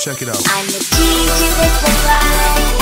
Check it out. I'm the teacher that will fly.